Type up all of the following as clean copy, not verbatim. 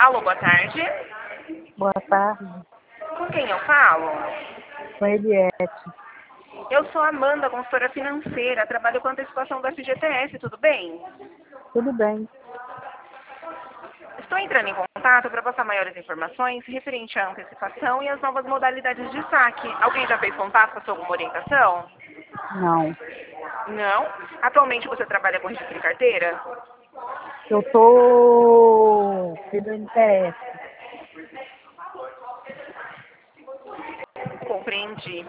Alô, boa tarde. Boa tarde, Com quem eu falo? com Eliette. Eu sou Amanda, consultora financeira. Trabalho com antecipação do FGTS, tudo bem? Tudo bem? Estou entrando em contato para passar maiores informações referente à antecipação e às novas modalidades de saque. Alguém já fez contato com a sua alguma orientação? Não. Não? Atualmente você trabalha com registro de carteira? Eu tô pelo interesse. Compreendi.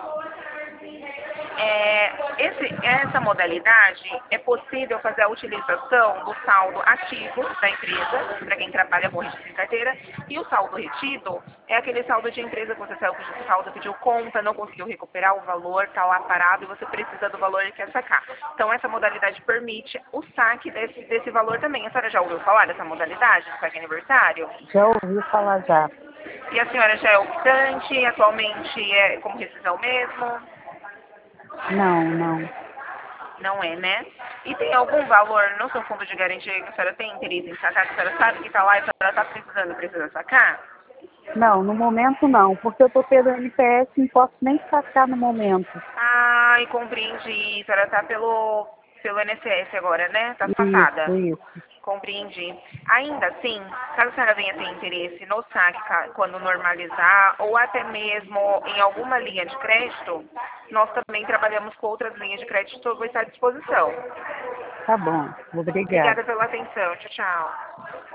Essa modalidade é possível fazer a utilização do saldo ativo da empresa, para quem trabalha com registro de carteira, e o saldo retido é aquele saldo de empresa que você saiu com o saldo, pediu conta, não conseguiu recuperar o valor, está lá parado e você precisa do valor e quer sacar. Então essa modalidade permite o saque desse valor também. A senhora já ouviu falar dessa modalidade do saque aniversário? Já ouvi falar já. E a senhora já é optante, atualmente é como rescisão mesmo? Não. Não é, né? E tem algum valor no seu fundo de garantia que a senhora tem interesse em sacar, que a senhora sabe que está lá e a senhora está precisando e precisa sacar? Não, no momento não, porque eu tô pelo NPS e não posso nem sacar no momento. Ai, compreendi. A senhora está pelo INSS agora, né? Está safada. Isso. Compreendi. Ainda assim, caso a senhora venha ter interesse no saque quando normalizar, ou até mesmo em alguma linha de crédito, nós também trabalhamos com outras linhas de crédito que eu vou estar à disposição. Tá bom. Obrigada. Obrigada pela atenção. Tchau, tchau.